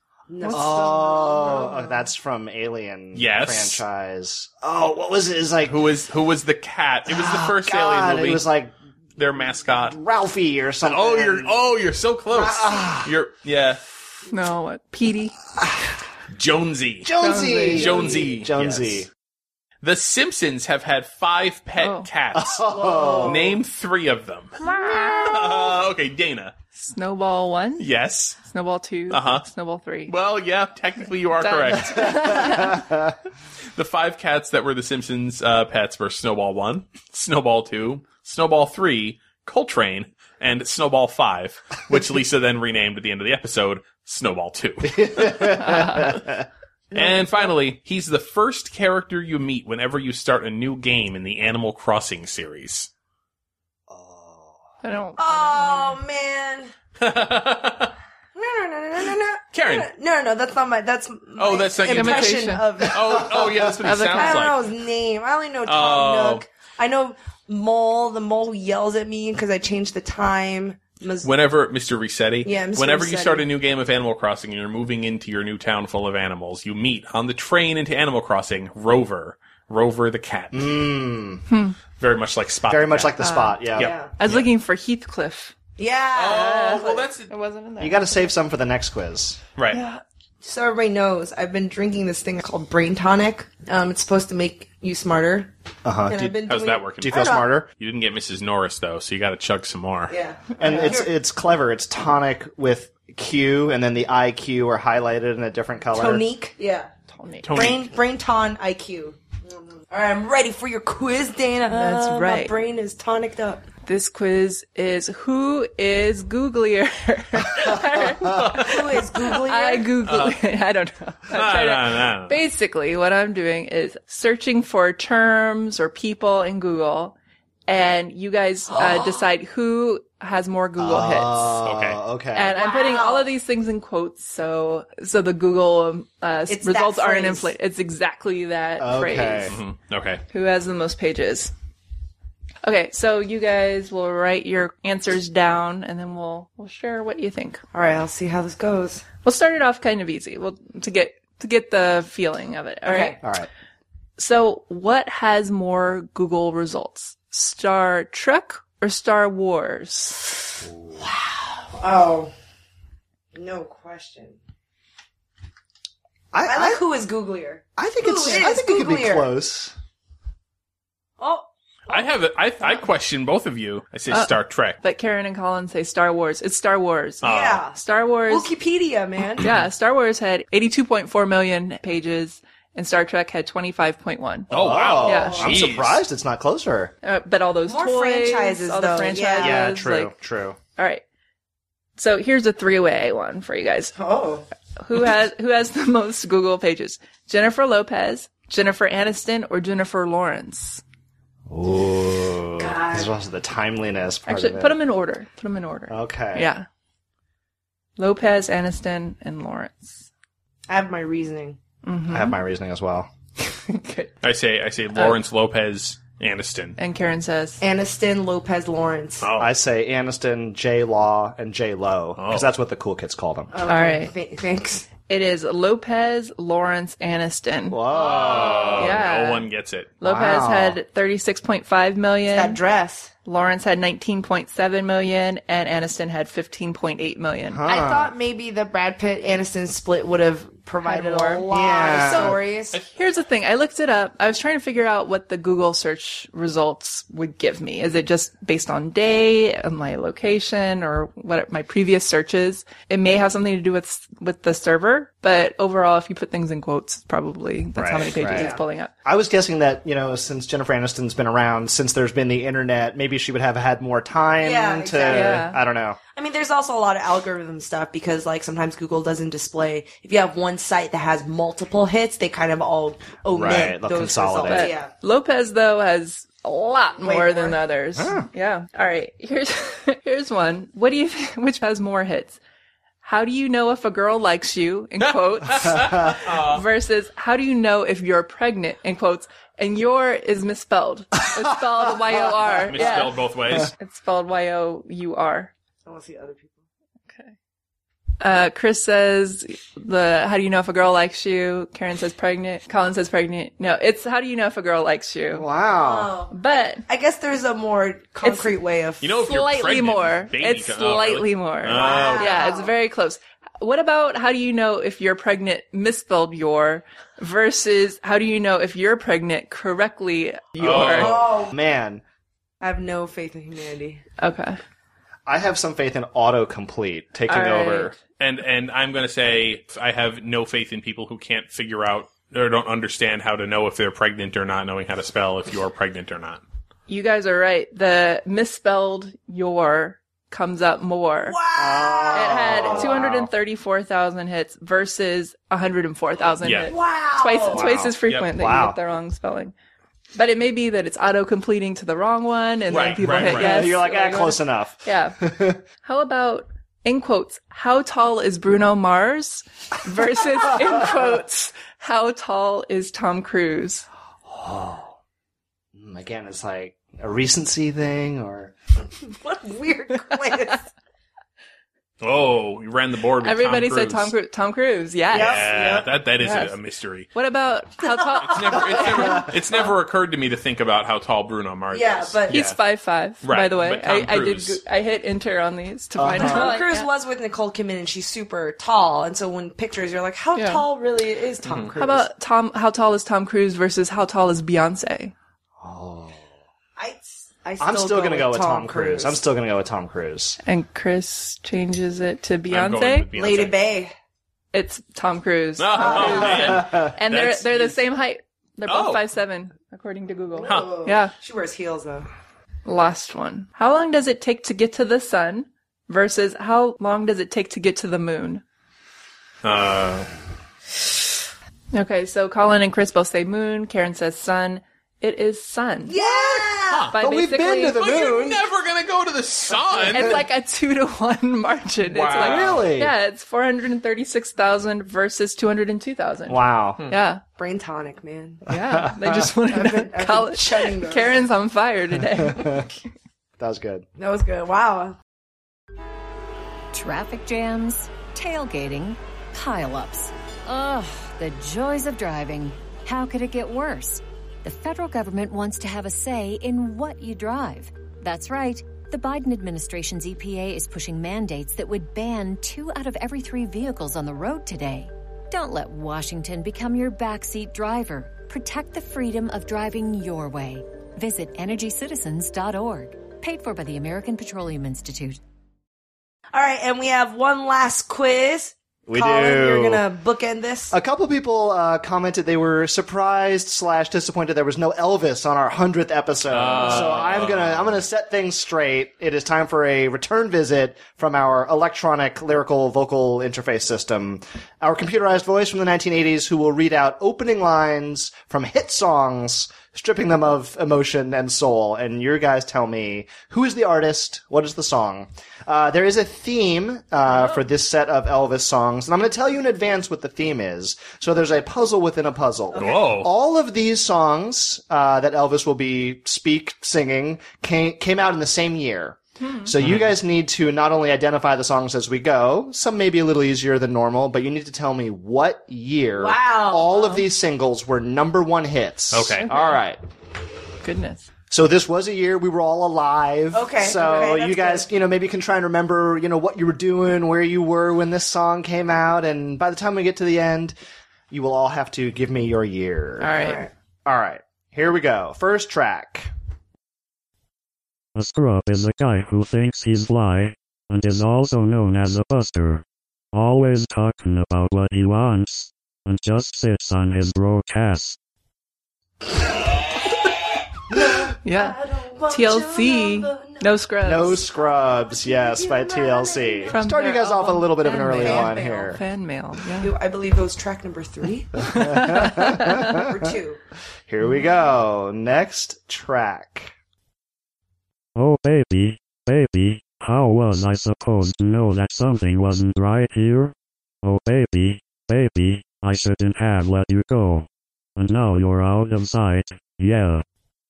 Oh, that's from Alien
Yes.
franchise. Oh, what was it? It's like,
Who was the cat? It was the first
God,
Alien movie.
it was like
Their mascot.
Ralphie or something.
Oh, you're so close. Yeah.
No, what? Petey.
Jonesy.
Jonesy. Jonesy.
Jonesy.
Yes. The Simpsons have had 5 pet cats.
Oh.
Name 3 of them. Okay, Dana.
Snowball 1.
Yes.
Snowball 2.
Uh-huh.
Snowball 3.
Well, yeah, technically you are
Done.
correct. The 5 cats that were the Simpsons pets were Snowball 1, Snowball 2, Snowball 3, Coltrane, and Snowball 5, which Lisa then renamed at the end of the episode Snowball 2. And finally, he's the first character you meet whenever you start a new game in the Animal Crossing series.
I don't.
Oh man. No.
Karen.
No. That's not my. That's
Oh, that's not your
impression
imitation.
of.
Oh, yeah, that's what he
Of the
sounds
I don't know
like.
his name. I only know Tom
Oh.
Nook. I know Mole, the mole who yells at me because I changed the time.
Whenever, Mr. Resetti,
Yeah, Mr.
whenever you
Resetti.
start a new game of Animal Crossing and you're moving into your new town full of animals, you meet on the train into Animal Crossing Rover the cat. Very much like Spot.
Very
the
much
cat.
like the spot, yeah.
Yeah.
I was looking for Heathcliff.
Yeah.
Oh, well, that's
It wasn't in there.
You gotta save some for the next quiz.
right.
So everybody knows, I've been drinking this thing called Brain Tonic. It's supposed to make you smarter.
Uh-huh.
And I've been
How's
doing
that
it-
working?
Do you feel smarter?
You didn't get Mrs. Norris though, so you got to chug some more.
Yeah.
And it's clever. It's tonic with Q, and then the IQ are highlighted in a different color.
Tonique. Yeah.
Tony.
Brain Ton IQ. All right, I'm ready for your quiz, Dana.
That's
My
right.
brain is tonicked up.
This quiz is who is Googlier?
Who is Googly?
I Google it. I don't know. I'm trying to-
No.
Basically, what I'm doing is searching for terms or people in Google, and you guys decide who has more Google hits.
Okay.
Okay.
And I'm putting all of these things in quotes, so the Google
It's
results
that
aren't
phrase.
inflated. It's exactly that
Okay.
phrase.
Okay.
Who has the most pages? Okay, so you guys will write your answers down, and then we'll share what you think.
All right, I'll see how this goes.
We'll start it off kind of easy. To get the feeling of it. All right.
All right.
So, what has more Google results? Star Trek or Star Wars?
Oh, no question. I
I
like who is Googlier.
think
Who
it's.
is
I think it could be
Googlier?
close.
Oh,
I question both of you. I say Star Trek.
But Karen and Colin say Star Wars. It's Star Wars.
yeah.
Star Wars.
Wikipedia, man.
Yeah, Star Wars had 82.4 million pages, and Star Trek had 25.1.
Oh, wow.
Yeah.
I'm
Jeez.
surprised it's not closer.
But all those
More
toys,
franchises,
all the
though.
franchises.
Yeah, true,
like-
true.
all right. So here's a 3-way one for you guys.
Oh.
Who has the most Google pages? Jennifer Lopez, Jennifer Aniston, or Jennifer Lawrence?
Ooh. This is also the timeliness part
Actually,
of it.
put them in order.
Okay.
Yeah. Lopez, Aniston, and Lawrence.
I have my reasoning.
I have my reasoning as well.
Good.
I say Lawrence Lopez Aniston.
And Karen says,
Aniston, Lopez, Lawrence.
Oh.
I say Aniston, J Law, and J Lo because that's what the cool kids call them.
all right.
Thanks.
It is Lopez Lawrence Aniston.
Whoa.
Yeah.
No one gets it.
Lopez
Wow.
had 36.5 million.
That dress.
Lawrence had 19.7 million, and Aniston had 15.8 million.
I thought maybe the Brad Pitt Aniston split would have provided
more.
a lot
Yeah.
of stories.
Here's the thing. I looked it up. I was trying to figure out what the Google search results would give me. Is it just based on day and my location or what my previous searches? It may have something to do with the server, but overall, if you put things in quotes, probably that's how many pages
right.
it's pulling up.
I was guessing that, since Jennifer Aniston's been around, since there's been the internet, maybe she would have had more time
Yeah,
to,
exactly.
Yeah.
I don't know.
I mean, there's also a lot of algorithm stuff because, like, sometimes Google doesn't display. If you have one site that has multiple hits, they kind of all omit
Right, they'll
those
consolidate.
results.
But
Yeah.
Lopez, though, has a lot
Way
more than
more.
the others. Yeah. All right. Here's one. What do you think, which has more hits? How do you know if a girl likes you, in quotes, versus how do you know if you're pregnant, in quotes, and your is misspelled. It's spelled Y-O-R.
Misspelled both ways.
It's spelled Y-O-U-R.
I want to see other people.
Chris says how do you know if a girl likes you? Karen says pregnant. Colin says pregnant. No, it's how do you know if a girl likes you?
Wow.
But
I guess there's a more concrete way of.
You know, if you're
slightly
pregnant,
more.
baby
It's
co-
slightly
really?
more.
Oh,
Yeah, it's very close. What about how do you know if you're pregnant misspelled your versus how do you know if you're pregnant correctly your?
Oh,
Man,
I have no faith in humanity.
Okay.
I have some faith in autocomplete taking
All right.
over.
And I'm going to say I have no faith in people who can't figure out or don't understand how to know if they're pregnant or not, knowing how to spell if you're pregnant or not.
You guys are right. The misspelled your comes up more.
Wow.
It had 234,000 hits versus 104,000
Yeah.
hits.
Wow.
Twice as frequent that
Wow.
you get the wrong spelling. But it may be that it's auto-completing to the wrong one, and then
Right,
people
right,
hit
right.
yes.
You're like,
or
close enough.
Yeah. How about, in quotes, how tall is Bruno Mars versus, in quotes, how tall is Tom Cruise?
Again, it's like a recency thing or...
What a weird quiz.
Oh, we ran the board with
Everybody
Tom
said
Cruise.
Tom Cruise, yes.
Yeah, that is
Yes.
a mystery.
What about how tall?
It's never occurred to me to think about how tall Bruno Mars
Yeah,
is.
but-
He's 5'5", by
Right,
the way.
but Tom
I did.
Cruise.
I hit enter on these to find out.
Tom Cruise was with Nicole Kidman, and she's super tall. And so when pictures, you're like, how
Yeah.
tall really is Tom Cruise?
How about how tall is Tom Cruise versus how tall is Beyonce?
I'm still going to go with Tom Cruise. I'm still going to go with Tom Cruise.
And Chris changes it to
I'm going
Beyonce.
with Beyonce.
Lady Bay.
It's Tom Cruise.
Oh, man.
And
That's-
they're the same height. They're both
Oh.
5'7", according to Google.
Huh.
Yeah.
She wears heels, though.
Last one. How long does it take to get to the sun versus how long does it take to get to the moon? Okay, so Colin and Chris both say moon. Karen says sun. It is sun.
Yeah!
By
But we've been to the
But you're
moon.
never going to go to the sun.
It's like a 2-to-1 margin. It's
Wow.
like,
Really?
yeah, it's 436,000 versus 202,000.
Wow.
Yeah,
Brain tonic, man.
yeah. They just wanted to call it.
chugging those.
Karen's on fire today.
That was good.
That was good. Wow.
Traffic jams, tailgating, pileups. Ugh, the joys of driving. How could it get worse? The federal government wants to have a say in what you drive. That's right. The Biden administration's EPA is pushing mandates that would ban 2 out of every 3 vehicles on the road today. Don't let Washington become your backseat driver. Protect the freedom of driving your way. Visit EnergyCitizens.org. Paid for by the American Petroleum Institute.
All right, and we have one last quiz.
We
Colin,
do.
you're going to bookend this?
A couple people commented they were surprised/disappointed there was no Elvis on our 100th episode. So I'm gonna set things straight. It is time for a return visit from our electronic lyrical vocal interface system. Our computerized voice from the 1980s who will read out opening lines from hit songs, stripping them of emotion and soul. And you guys tell me, who is the artist? What is the song? There is a theme for this set of Elvis songs, and I'm going to tell you in advance what the theme is. So there's a puzzle within a puzzle.
Whoa.
All of these songs that Elvis will be singing came out in the same year. So you guys need to not only identify the songs as we go, some may be a little easier than normal, but you need to tell me what year all of these singles were #1 hits.
Okay.
All right.
Goodness.
So this was a year we were all alive.
Okay,
So
okay,
you guys,
that's
maybe can try and remember, what you were doing, where you were when this song came out, and by the time we get to the end, you will all have to give me your year.
All right.
All right. Here we go. First track.
A scrub is a guy who thinks he's fly, and is also known as a buster. Always talking about what he wants, and just sits on his broke ass.
Yeah. TLC. No Scrubs.
No Scrubs, yes, by TLC.
From
Starting you
their
guys off with a little bit of an
album
early
Fan
one
Mail.
here.
Fan mail. Yeah.
I believe it was track number 3. Number 2.
Here we go. Next track.
Oh baby, baby, how was I supposed to know that something wasn't right here? Oh baby, baby, I shouldn't have let you go. And now you're out of sight, yeah.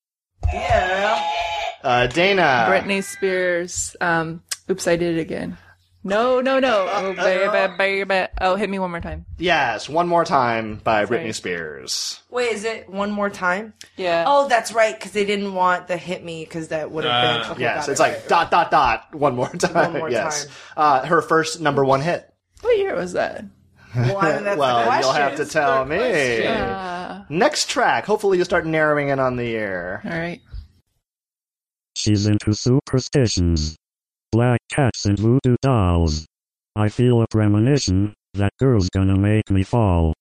Dana.
Britney Spears. Oops, I did it again. No. Oh, baby. Oh, hit me one more time.
Yes, One More Time by
Sorry.
Britney Spears.
Wait, is it One More Time?
Yeah.
Oh, that's right, because they didn't want the hit me, because that would have been... Okay,
Yes,
got
it's
it,
like
right. ...
One More Time.
One More
Yes.
Time.
Her first #1 hit.
What year was that?
Well, I mean, that's the
Well,
question.
you'll have to tell me.
Yeah.
Next track. Hopefully you'll start narrowing in on the year.
All right.
She's into superstitions. Black cats and voodoo dolls. I feel a premonition that girl's gonna make me fall.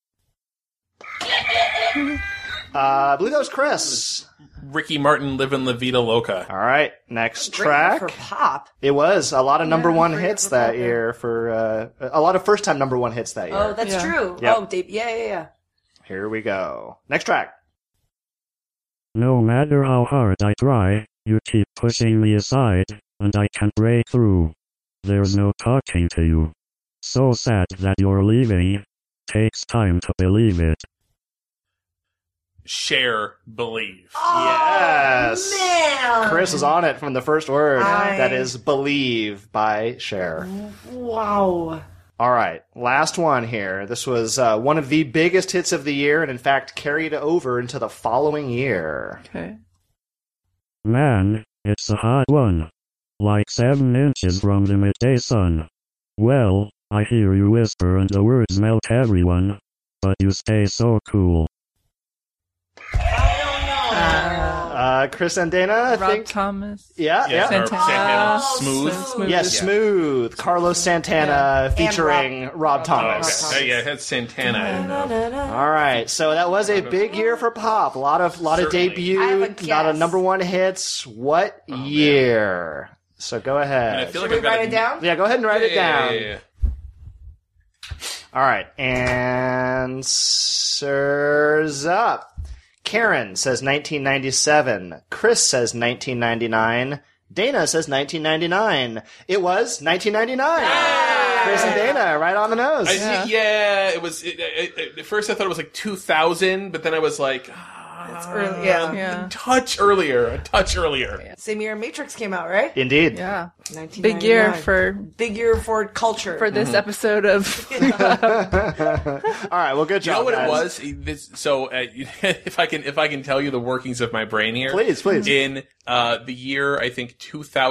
I believe that was Chris.
Ricky Martin, Livin' La Vida Loca.
All right, next
Great
track.
for pop.
It was a lot of #1
great
hits
for
that
pop, yeah.
year for a lot of first time #1 hits that year.
Oh, that's
Yeah.
true.
Yep.
Oh, Dave. Yeah.
Here we go. Next track.
No matter how hard I try, you keep pushing me aside, and I can't break through. There's no talking to you. So sad that you're leaving. Takes time to believe it.
Cher, Believe.
Yes.
Man.
Chris is on it from the first word.
I-
That is Believe by Cher.
Wow.
All right, last one here. This was one of the biggest hits of the year, and in fact carried over into the following year.
Okay.
Man, it's a hot one. Like 7 inches from the midday sun. Well, I hear you whisper and the words melt everyone. But you stay so cool.
Chris and Dana, I
Rob
think.
Thomas.
Yeah.
Or Santana. Smooth.
Smooth.
Yeah, Smooth. Carlos Santana
Yeah.
featuring Rob
Oh,
Thomas.
okay. Yeah, it had Santana. I didn't know.
All right, so that was a big year for pop. A lot of
Certainly.
debut,
I have a
lot of
guess.
#1 hits. What year? So go
And I
ahead.
feel
Should
like
we
I've got
write it down?
Yeah, go ahead and write it down.
Yeah.
All right, answers up. Karen says 1997. Chris says 1999. Dana says 1999. It was 1999. Chris and Dana, right on the nose.
It was. At first, I thought it was like 2000, but then I was like,
It's early. Yeah.
Yeah.
a touch earlier.
Same year Matrix came out, right?
Indeed.
Yeah.
1999.
Big year for
Big year for culture.
this episode of.
All right, well, good
You
job,
know what
guys.
it was? If I can tell you the workings of my brain here,
Please.
In the year I think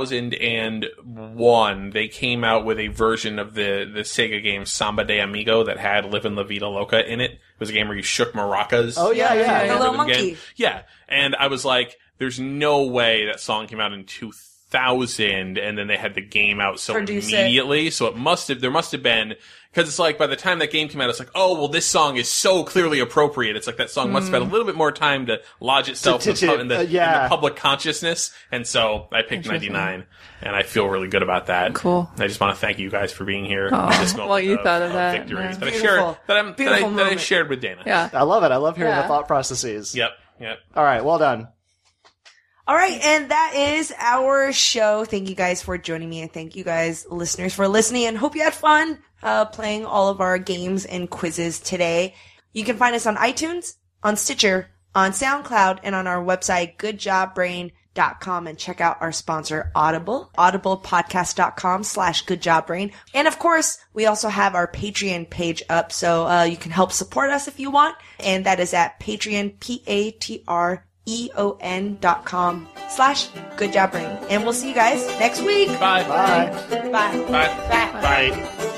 2001, they came out with a version of the Sega game Samba de Amigo that had "Livin' La Vida Loca" in it. It was a game where you shook maracas.
Oh, yeah.
The little
Rhythm game.
monkey.
Yeah, and I was like, "There's no way that song came out in 2000, and then they had the game out so
Produce it.
immediately." So there must have been, because it's like by the time that game came out, it's like, oh well, this song is so clearly appropriate. It's like that song must have had a little bit more time to lodge itself in the public consciousness, and so I picked 99, and I feel really good about that.
Cool.
I just want to thank you guys for being here.
Aw.
in this moment
Well, you thought of that,
victory
yeah.
that I
Beautiful.
shared that I
moment.
shared with Dana.
Yeah.
I love it. I love hearing
Yeah.
the thought processes.
Yep.
All right, well done.
All right, and that is our show. Thank you guys for joining me, and thank you guys, listeners, for listening, and hope you had fun playing all of our games and quizzes today. You can find us on iTunes, on Stitcher, on SoundCloud, and on our website, goodjobbrain.com. and check out our sponsor Audible, audiblepodcast.com/goodjobbrain. And of course, we also have our Patreon page up, so you can help support us if you want, and that is at Patreon, patreon.com/goodjobbrain. And we'll see you guys next week.
Bye.
Bye.
Bye.
Bye.
Bye.
Bye.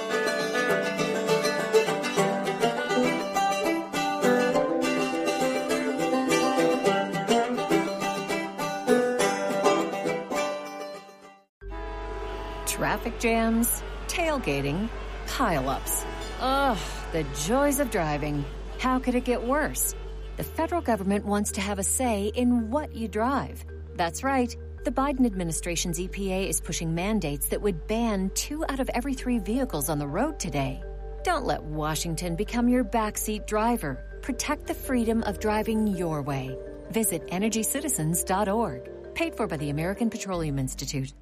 Traffic jams, tailgating, pileups. Ugh, the joys of driving. How could it get worse? The federal government wants to have a say in what you drive. That's right. The Biden administration's EPA is pushing mandates that would ban 2 out of every 3 vehicles on the road today. Don't let Washington become your backseat driver. Protect the freedom of driving your way. Visit EnergyCitizens.org. Paid for by the American Petroleum Institute.